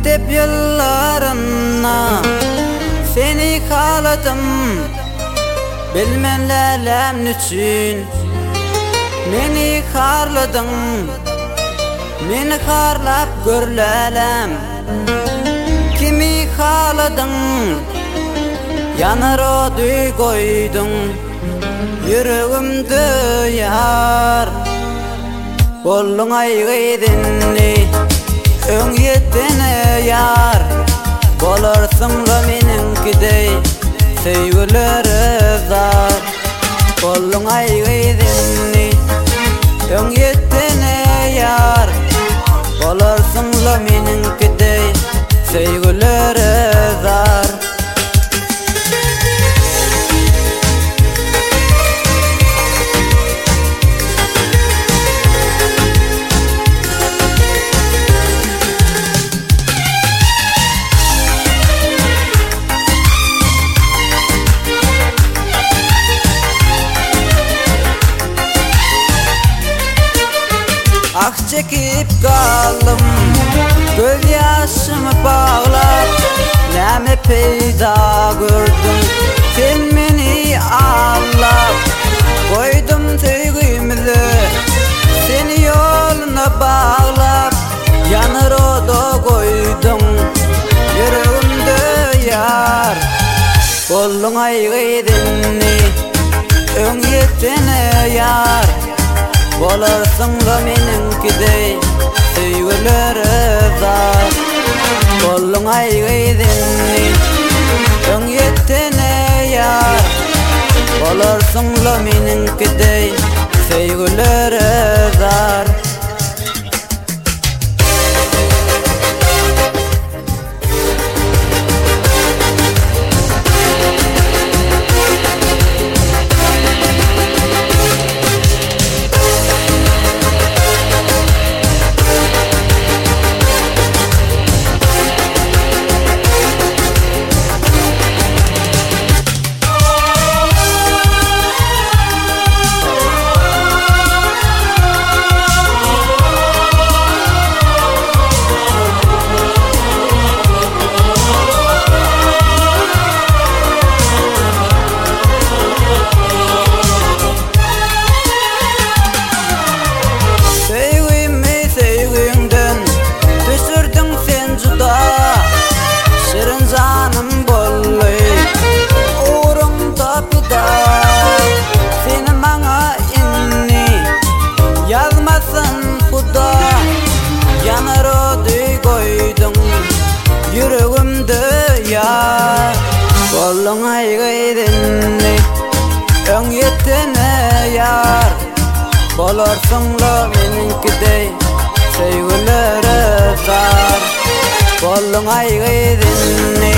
Mektep yıllarına seni kaladım, bilmem için meni karladın. Meni karlap görlelem, kimi kaladın? Yanar o düy koydun yüreğimde yar. Bollun aygıydinni öň yetene yar. Bolarsın da meninkidey sevgileri zar. Bollun aygıydinni öň yetene yar. Bolarsın da meninkidey sevgileri zar. Ah çekip kaldım, göz yaşımı bağlar. Näme peyda gördüm, sen meni ağlap. Koydum sevgimizi, seni yoluna bağlap. Yanar o da koydum yüreğimde yar. Bollun aygıydinni öň yetene yar. Bolarsın da meninkidey sevgileri zar. Bollun aygıydinni öň yetene yar. Bolarsın da meninkidey sevgileri zar. Yanar o düy koydun yüreğimde yar. Bollun aygıydinni öň yetene yar. Bolarsın da meninkidey sevgileri zar. Bollun aygıydinni